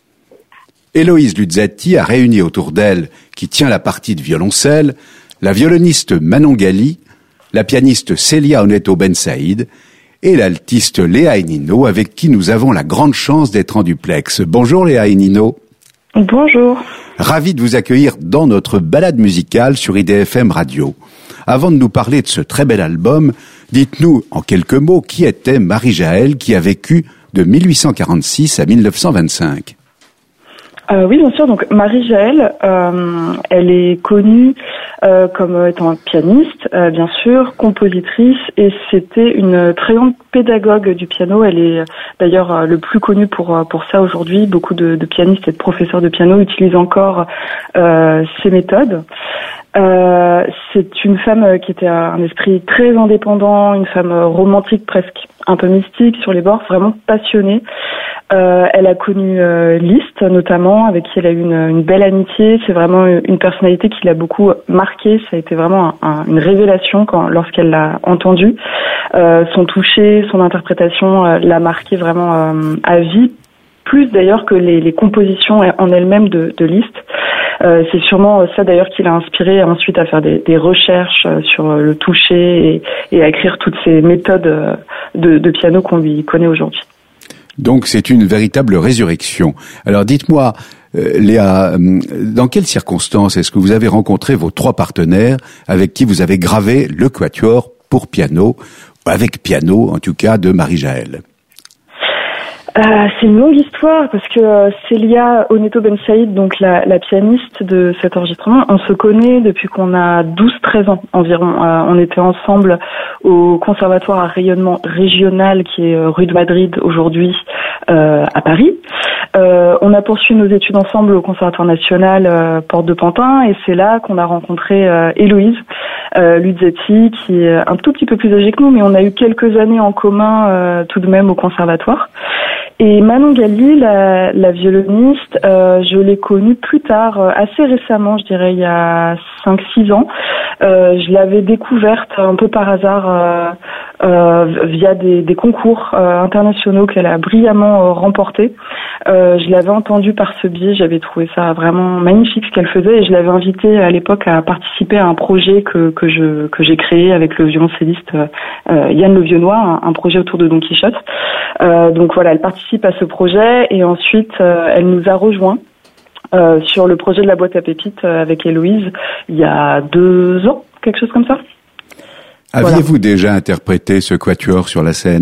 Héloïse Luzzatti a réuni autour d'elle, qui tient la partie de violoncelle, la violoniste Manon Gali, la pianiste Célia Oneto Ben Saïd et l'altiste Léa Enino avec qui nous avons la grande chance d'être en duplex. Bonjour Léa Enino. Bonjour. Ravi de vous accueillir dans notre balade musicale sur I D F M Radio. Avant de nous parler de ce très bel album, dites-nous en quelques mots qui était Marie Jaël qui a vécu de mille huit cent quarante-six à mille neuf cent vingt-cinq. Euh, oui, bien sûr. Donc Marie Jaël, euh, elle est connue euh, comme étant pianiste, euh, bien sûr, compositrice, et c'était une très grande pédagogue du piano. Elle est d'ailleurs euh, le plus connue pour pour ça aujourd'hui. Beaucoup de, de pianistes et de professeurs de piano utilisent encore euh, ces méthodes. Euh, c'est une femme qui était un esprit très indépendant, une femme romantique, presque un peu mystique sur les bords, vraiment passionnée. Euh, elle a connu euh, Liszt notamment, avec qui elle a eu une, une belle amitié. C'est vraiment une personnalité qui l'a beaucoup marquée. Ça a été vraiment un, un, une révélation quand lorsqu'elle l'a entendu. Euh, son toucher, son interprétation euh, l'a marqué vraiment euh, à vie, plus d'ailleurs que les, les compositions en elles-mêmes de, de Liszt. Euh, c'est sûrement ça d'ailleurs qui l'a inspiré ensuite à faire des, des recherches sur le toucher et, et à écrire toutes ces méthodes de, de piano qu'on lui connaît aujourd'hui. Donc c'est une véritable résurrection. Alors dites-moi, euh, Léa, dans quelles circonstances est-ce que vous avez rencontré vos trois partenaires avec qui vous avez gravé le quatuor pour piano, avec piano en tout cas, de Marie-Jaël? Euh, c'est une longue histoire parce que euh, Célia Oneto Ben Saïd, donc la, la pianiste de cet enregistrement, on se connaît depuis qu'on a douze treize ans environ. Euh, on était ensemble au conservatoire à rayonnement régional qui est euh, rue de Madrid aujourd'hui euh, à Paris. Euh, on a poursuivi nos études ensemble au conservatoire national euh, Porte de Pantin et c'est là qu'on a rencontré euh, Héloïse euh, Luzzati qui est un tout petit peu plus âgée que nous, mais on a eu quelques années en commun euh, tout de même au conservatoire. Et Manon Gali, la, la violoniste, euh, je l'ai connue plus tard, euh, assez récemment, je dirais il y a cinq six ans. Euh, je l'avais découverte un peu par hasard euh, euh, via des, des concours euh, internationaux qu'elle a brillamment euh, remportés. Euh, je l'avais entendue par ce biais, j'avais trouvé ça vraiment magnifique ce qu'elle faisait et je l'avais invitée à l'époque à participer à un projet que que je que j'ai créé avec le violoncelliste euh, Yann Le Viennois, un, un projet autour de Don Quichotte. Euh, donc voilà, elle participe à ce projet et ensuite euh, elle nous a rejoints euh, sur le projet de la boîte à pépites euh, avec Héloïse il y a deux ans, quelque chose comme ça. Aviez-vous voilà. déjà interprété ce quatuor sur la scène ?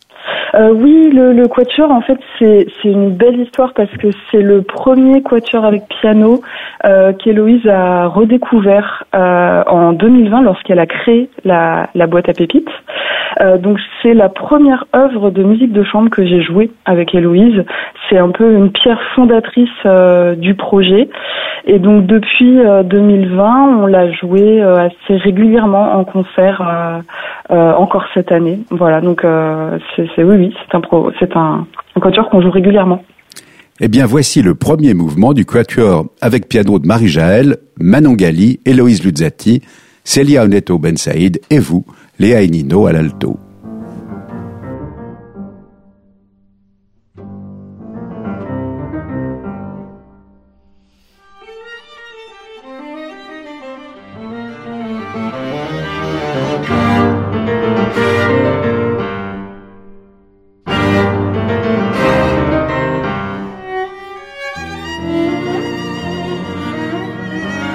Euh, oui, le, le quatuor, en fait, c'est, c'est une belle histoire parce que c'est le premier quatuor avec piano euh, qu'Héloïse a redécouvert euh, en deux mille vingt lorsqu'elle a créé la, la boîte à pépites. Euh, donc c'est la première œuvre de musique de chambre que j'ai jouée avec Héloïse. C'est un peu une pierre fondatrice euh, du projet. Et donc depuis euh, deux mille vingt, on l'a joué euh, assez régulièrement en concert, euh, euh, encore cette année. Voilà, donc euh, c'est, c'est oui, oui, c'est un pro, c'est un, un quatuor qu'on joue régulièrement. Eh bien, voici le premier mouvement du quatuor avec piano de Marie-Jaël, Manon Gali, Héloïse Luzzati, Célia Oneto Ben Saïd et vous, Léa et Nino à l'alto.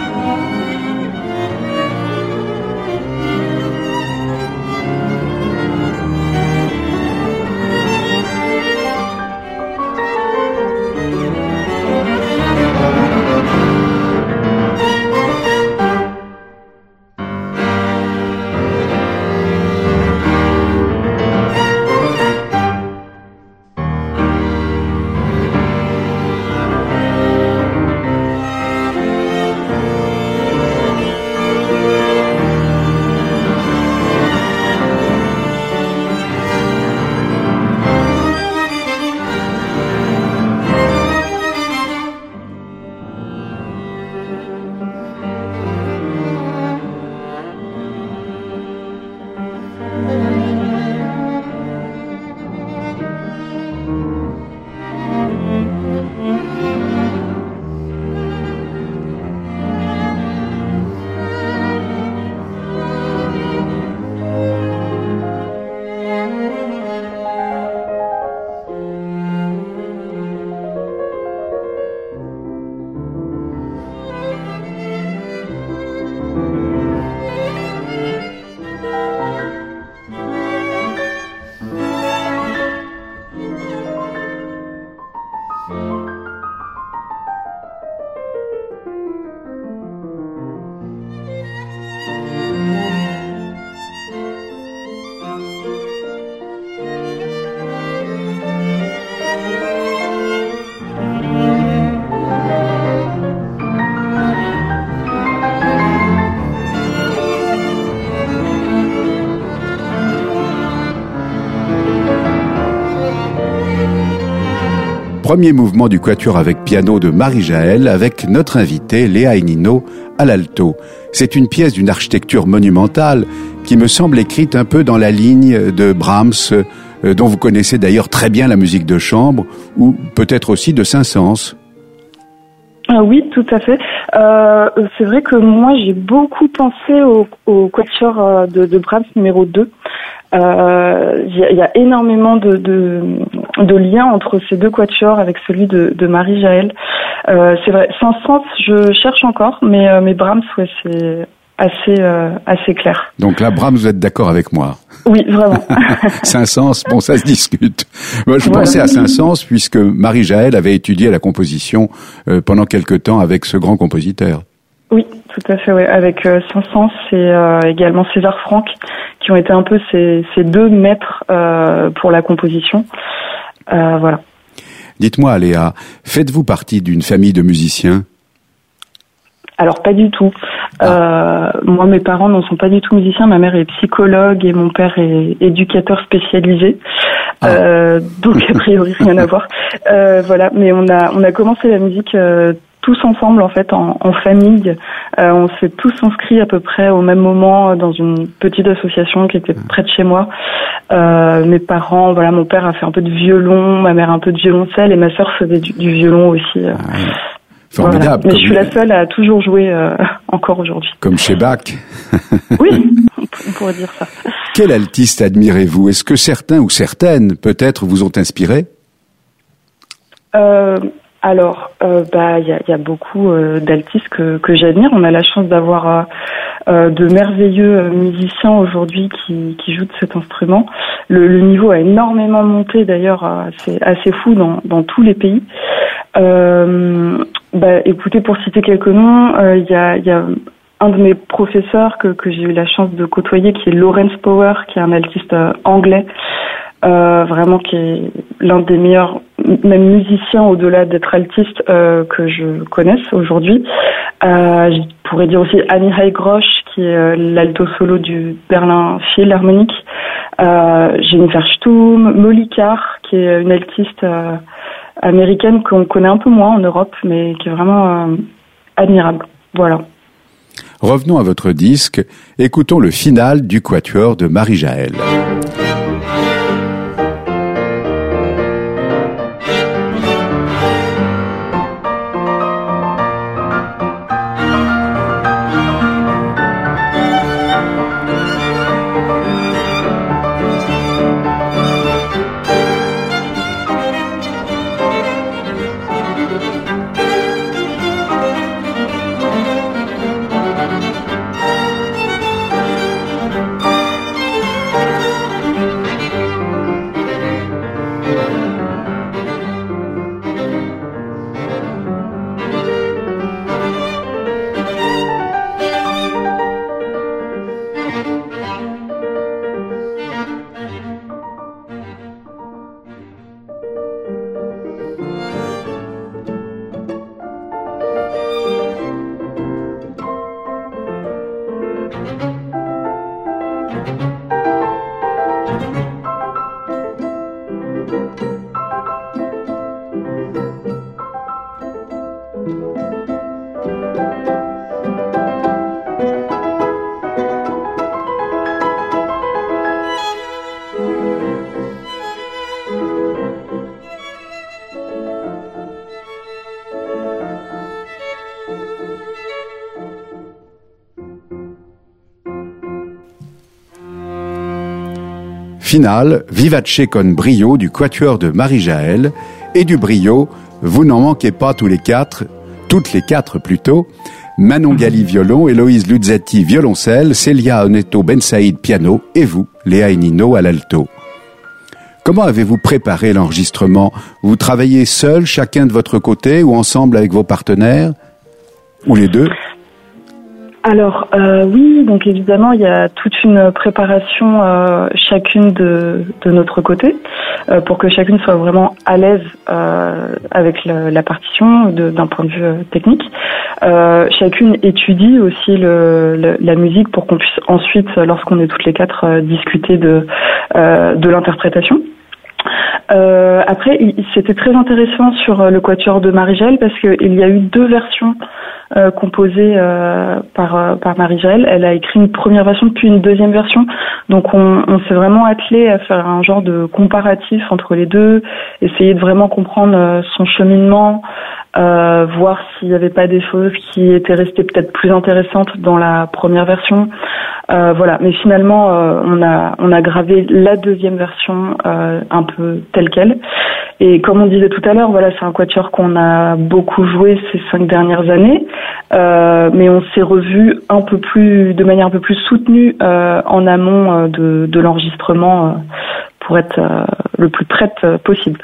Thank you. premier mouvement du quatuor avec piano de Marie-Jaël avec notre invitée Léa Enino à l'alto. C'est une pièce d'une architecture monumentale qui me semble écrite un peu dans la ligne de Brahms, euh, dont vous connaissez d'ailleurs très bien la musique de chambre, ou peut-être aussi de Saint-Saëns. Ah oui, tout à fait. Euh, c'est vrai que moi, j'ai beaucoup pensé au, au quatuor de, de Brahms numéro deux. Il euh, y, y a énormément de, de, de liens entre ces deux quatuors avec celui de, de Marie-Jaël. Euh, c'est vrai, Saint-Saëns, je cherche encore, mais, euh, mais Brahms, ouais, c'est assez, euh, assez clair. Donc là, Brahms, vous êtes d'accord avec moi? Oui, vraiment. Saint-Saëns, bon, ça se discute. Moi, je voilà. pensais à Saint-Saëns puisque Marie-Jaël avait étudié la composition euh, pendant quelque temps avec ce grand compositeur. Oui, tout à fait, ouais. Avec euh, Saint-Saëns et euh, également César Franck, qui ont été un peu ces, ces deux maîtres euh, pour la composition. Euh, voilà. Dites-moi, Léa, faites-vous partie d'une famille de musiciens? Alors pas du tout. Ah. Euh, moi, mes parents ne sont pas du tout musiciens. Ma mère est psychologue et mon père est éducateur spécialisé. Ah. Euh, donc a priori rien à voir. Euh, voilà, mais on a on a commencé la musique euh, tous ensemble en fait en, en famille. Euh, on s'est tous inscrits à peu près au même moment dans une petite association qui était près de chez moi. Euh, mes parents, voilà, mon père a fait un peu de violon, ma mère un peu de violoncelle et ma sœur faisait du, du violon aussi. Euh. Ah oui. Formidable. Voilà. Mais je suis la seule à toujours jouer euh, encore aujourd'hui. Comme chez Bach. Oui, on pourrait dire ça. Quel altiste admirez-vous? Est-ce que certains ou certaines, peut-être, vous ont inspiré? euh, Alors, euh, bah, il y a, y a beaucoup euh, d'altistes que, que j'admire. On a la chance d'avoir euh, euh, de merveilleux musiciens aujourd'hui qui, qui jouent de cet instrument. Le, le niveau a énormément monté, d'ailleurs, euh, c'est assez fou dans, dans tous les pays. Euh, bah, écoutez, pour citer quelques noms, il euh, y, a, y a un de mes professeurs que, que j'ai eu la chance de côtoyer, qui est Lawrence Power, qui est un altiste euh, anglais, euh, vraiment qui est l'un des meilleurs, même musiciens au-delà d'être altiste, euh, que je connaisse aujourd'hui. Euh, je pourrais dire aussi Annie Heigrosch, qui est euh, l'alto solo du Berlin Philharmonic. Euh, Jennifer Stumm, Molly Carr, qui est une altiste euh, américaine qu'on connaît un peu moins en Europe, mais qui est vraiment euh, admirable. Voilà. Revenons à votre disque. Écoutons le final du quatuor de Marie-Jaël. Finale, Vivace con brio du quatuor de Marie-Jaël, et du brio, vous n'en manquez pas tous les quatre, toutes les quatre plutôt, Manon Gali violon, Héloïse Luzzati violoncelle, Célia Oneto Bensaïd piano, et vous, Léa Enino à l'alto. Comment avez-vous préparé l'enregistrement? Vous travaillez seul, chacun de votre côté, ou ensemble avec vos partenaires? Ou les deux? Alors euh, oui, donc évidemment il y a toute une préparation euh, chacune de, de notre côté euh, pour que chacune soit vraiment à l'aise euh, avec la, la partition de, d'un point de vue euh, technique. Euh, chacune étudie aussi le, le, la musique pour qu'on puisse ensuite, lorsqu'on est toutes les quatre, euh, discuter de, euh, de l'interprétation. Euh, après, il, c'était très intéressant sur le quatuor de Marie-Jaël parce qu'il y a eu deux versions euh, composées euh, par euh, par Marie-Jaël. Elle a écrit une première version puis une deuxième version. Donc on, on s'est vraiment attelé à faire un genre de comparatif entre les deux, essayer de vraiment comprendre euh, son cheminement, euh, voir s'il n'y avait pas des choses qui étaient restées peut-être plus intéressantes dans la première version. Euh, voilà, mais finalement euh, on a on a gravé la deuxième version euh, un peu telle quelle. Et comme on disait tout à l'heure, voilà, c'est un quatuor qu'on a beaucoup joué ces cinq dernières années, euh, mais on s'est revu un peu plus, de manière un peu plus soutenue euh, en amont euh, de, de l'enregistrement euh, pour être euh, le plus prête euh, possible.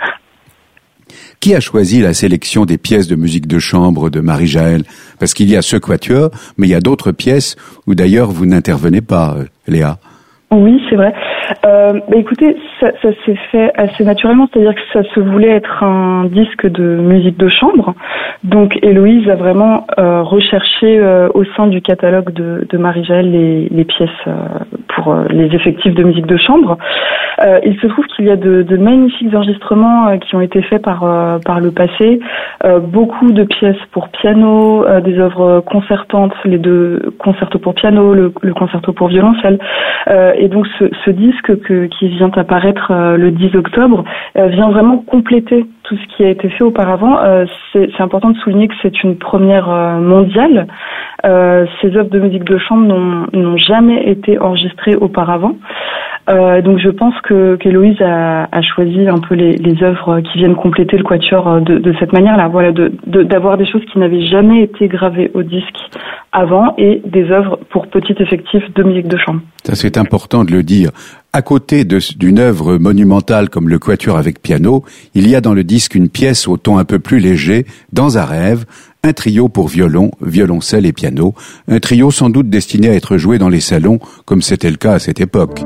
Qui a choisi la sélection des pièces de musique de chambre de Marie-Jaël? Parce qu'il y a ce quatuor, mais il y a d'autres pièces où d'ailleurs vous n'intervenez pas, Léa. Oui, c'est vrai. Euh, bah écoutez, ça, ça s'est fait assez naturellement, c'est-à-dire que ça se voulait être un disque de musique de chambre. Donc Héloïse a vraiment euh, recherché euh, au sein du catalogue de, de Marie-Jaël les, les pièces euh, pour euh, les effectifs de musique de chambre. Euh, il se trouve qu'il y a de, de magnifiques enregistrements euh, qui ont été faits par euh, par le passé, euh, beaucoup de pièces pour piano, euh, des œuvres concertantes, les deux concertos pour piano, le, le concerto pour violoncelle. Euh, et donc ce, ce disque que, qui vient apparaître euh, le dix octobre euh, vient vraiment compléter tout ce qui a été fait auparavant. Euh, c'est, c'est important de souligner que c'est une première euh, mondiale. Euh, ces œuvres de musique de chambre n'ont, n'ont jamais été enregistrées auparavant. Euh, donc je pense que qu'Héloïse a, a choisi un peu les, les œuvres qui viennent compléter le quatuor de, de cette manière-là. Voilà, de, de, d'avoir des choses qui n'avaient jamais été gravées au disque avant et des œuvres pour petit effectif de musique de chambre. Ça, c'est important de le dire. À côté de, d'une œuvre monumentale comme le quatuor avec piano, il y a dans le disque une pièce au ton un peu plus léger, Dans un rêve, un trio pour violon, violoncelle et piano, un trio sans doute destiné à être joué dans les salons comme c'était le cas à cette époque.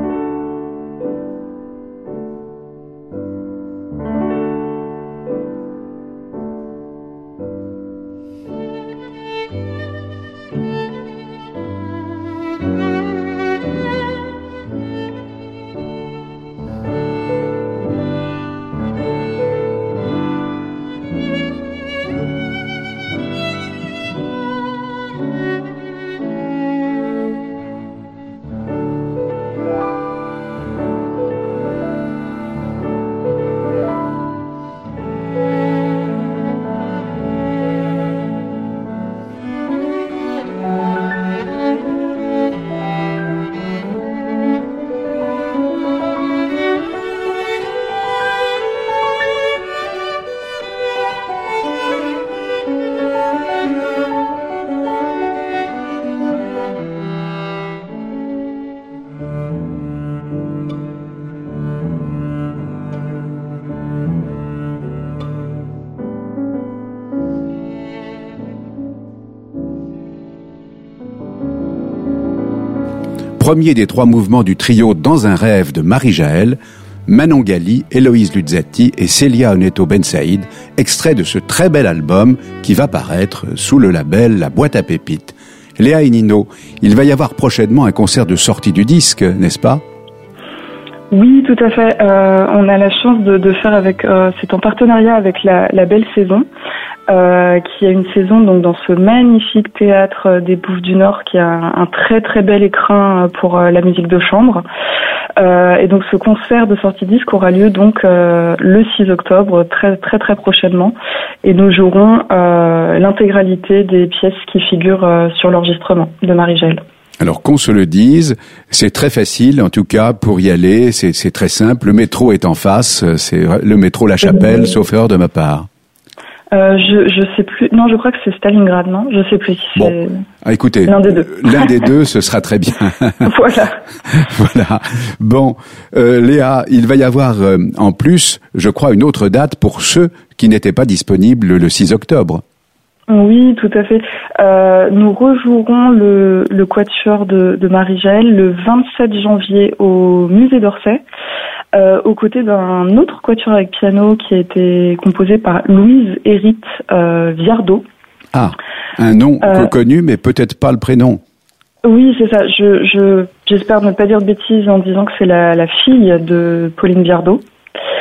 Premier des trois mouvements du trio Dans un rêve de Marie-Jaël, Manon Gali, Héloïse Luzzatti et Célia Oneto Bensaïd, extrait de ce très bel album qui va paraître sous le label La Boîte à Pépites. Léa et Nino, il va y avoir prochainement un concert de sortie du disque, n'est-ce pas ? Oui, tout à fait. Euh, on a la chance de, de faire avec, euh, c'est en partenariat avec la, la Belle Saison, euh, qui a une saison donc dans ce magnifique théâtre des Bouffes du Nord, qui a un, un très très bel écrin pour euh, la musique de chambre. Euh, et donc ce concert de sortie disque aura lieu donc euh, le six octobre, très très très prochainement, et nous jouerons euh, l'intégralité des pièces qui figurent euh, sur l'enregistrement de Marie-Jaël. Alors qu'on se le dise, c'est très facile, en tout cas, pour y aller, c'est, c'est très simple. Le métro est en face, c'est le métro La Chapelle, mmh. sauf erreur de ma part. Euh, je je sais plus. Non, je crois que c'est Stalingrad, non ? Je sais plus. Si bon, c'est ah, écoutez, l'un des deux. l'un des deux, ce sera très bien. Voilà. Voilà. Bon, euh, Léa, il va y avoir euh, en plus, je crois, une autre date pour ceux qui n'étaient pas disponibles le six octobre. Oui, tout à fait. Euh, nous rejouerons le, le quatuor de, de Marie-Jaël le vingt-sept janvier au Musée d'Orsay, euh, aux côtés d'un autre quatuor avec piano qui a été composé par Louise Hérite euh, Viardot. Ah, un nom euh, connu, mais peut-être pas le prénom. Oui, c'est ça. Je, je, j'espère ne pas dire de bêtises en disant que c'est la, la fille de Pauline Viardot.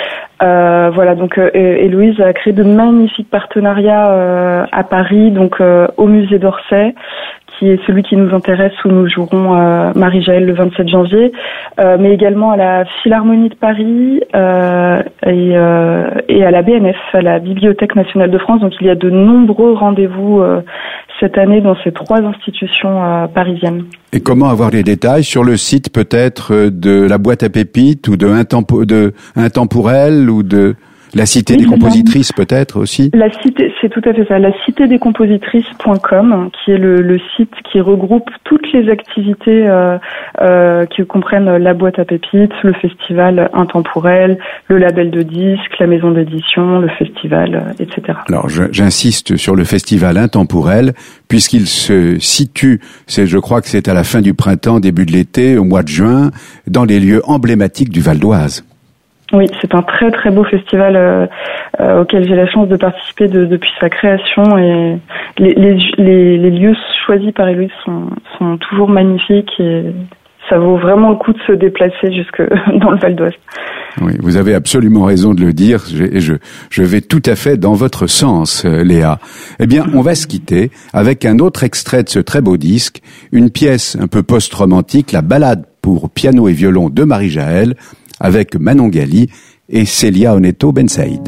Euh, voilà, donc euh, Héloïse a créé de magnifiques partenariats euh, à Paris, donc euh, au musée d'Orsay, qui est celui qui nous intéresse, où nous jouerons euh, Marie-Jaël le vingt-sept janvier, euh, mais également à la Philharmonie de Paris euh, et, euh, et à la B N F, à la Bibliothèque nationale de France. Donc il y a de nombreux rendez-vous euh, cette année dans ces trois institutions euh, parisiennes. Et comment avoir les détails sur le site peut-être de la boîte à pépites ou de, Intempo, de Intemporel ou de la Cité oui, des compositrices ça. Peut-être aussi? La cité, c'est tout à fait ça. La cité des compositrices point com, qui est le, le site qui regroupe toutes les activités euh, euh, qui comprennent la boîte à pépites, le festival Intemporel, le label de disques, la maison d'édition, le festival, et cetera. Alors, je, j'insiste sur le festival Intemporel, puisqu'il se situe, c'est, je crois que c'est à la fin du printemps, début de l'été, au mois de juin, dans les lieux emblématiques du Val d'Oise. Oui, c'est un très très beau festival euh, euh, auquel j'ai la chance de participer de, depuis sa création, et les, les, les, les lieux choisis par Héloïse sont, sont toujours magnifiques et ça vaut vraiment le coup de se déplacer jusque dans le Val d'Oise. Oui, vous avez absolument raison de le dire et je, je vais tout à fait dans votre sens, Léa. Eh bien, on va se quitter avec un autre extrait de ce très beau disque, une pièce un peu post-romantique, la ballade pour piano et violon de Marie-Jaël, avec Manon Gali et Célia Oneto Bensaïd.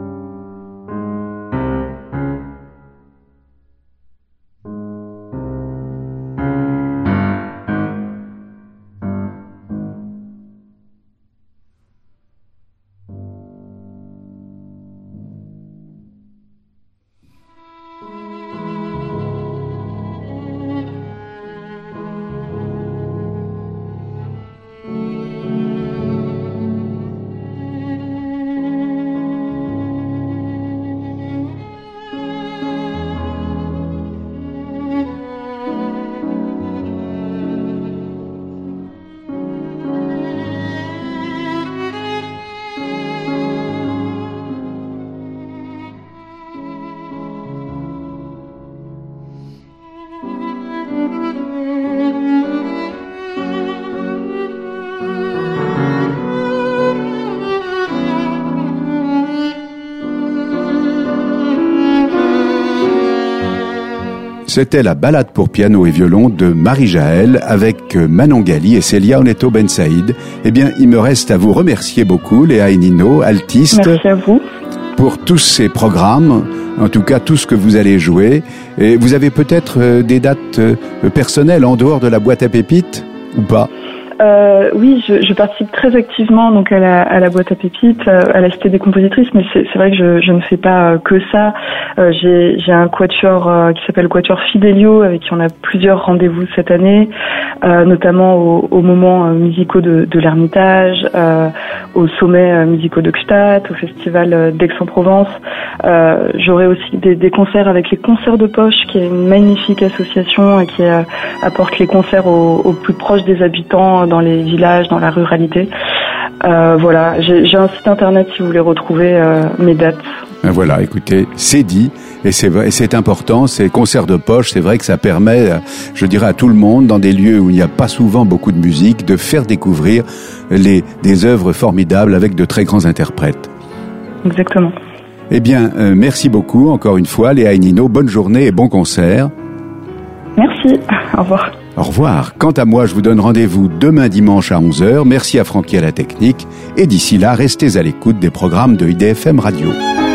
C'était la ballade pour piano et violon de Marie-Jaël avec Manon Gali et Célia Oneto Bensaïd. Eh bien, il me reste à vous remercier beaucoup, Léa et Nino, altistes. Merci à vous. Pour tous ces programmes, en tout cas tout ce que vous allez jouer. Et vous avez peut-être des dates personnelles en dehors de la boîte à pépites ou pas? Euh, oui, je, je participe très activement donc à la, à la boîte à pépites, à la Cité des compositrices, mais c'est, c'est vrai que je, je ne fais pas que ça. Euh, j'ai, j'ai un quatuor euh, qui s'appelle Quatuor Fidelio, avec qui on a plusieurs rendez-vous cette année, euh, notamment au, aux moments euh, musicaux de, de l'Ermitage, euh, au sommet euh, musicaux de Gstaad, au festival euh, d'Aix-en-Provence. Euh, j'aurai aussi des, des concerts avec les Concerts de Poche, qui est une magnifique association et qui euh, apporte les concerts aux, aux plus proches des habitants, dans les villages, dans la ruralité. Euh, voilà, j'ai, j'ai un site internet si vous voulez retrouver euh, mes dates. Voilà, écoutez, c'est dit, et c'est, et c'est important, ces concerts de poche, c'est vrai que ça permet, je dirais à tout le monde, dans des lieux où il n'y a pas souvent beaucoup de musique, de faire découvrir les, des œuvres formidables avec de très grands interprètes. Exactement. Eh bien, euh, merci beaucoup, encore une fois, Léa et Nino, bonne journée et bon concert. Merci, au revoir. Au revoir. Quant à moi, je vous donne rendez-vous demain dimanche à onze heures. Merci à Francky à la technique. Et d'ici là, restez à l'écoute des programmes de I D F M Radio.